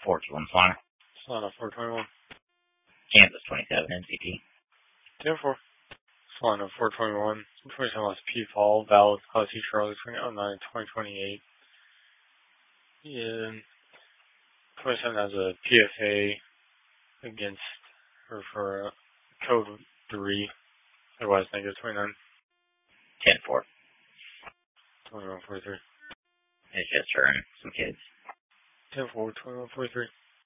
421 Solana. Solana 421. Kansas 27 MCT. 10-4. Solana 421. 27 lost P-Fall. Valid policy Charlie 2009 2028. And 27 has a PFA against or for code 3. Otherwise negative 29. 10-4. 2143. It's just for some kids. 10-4, 2143.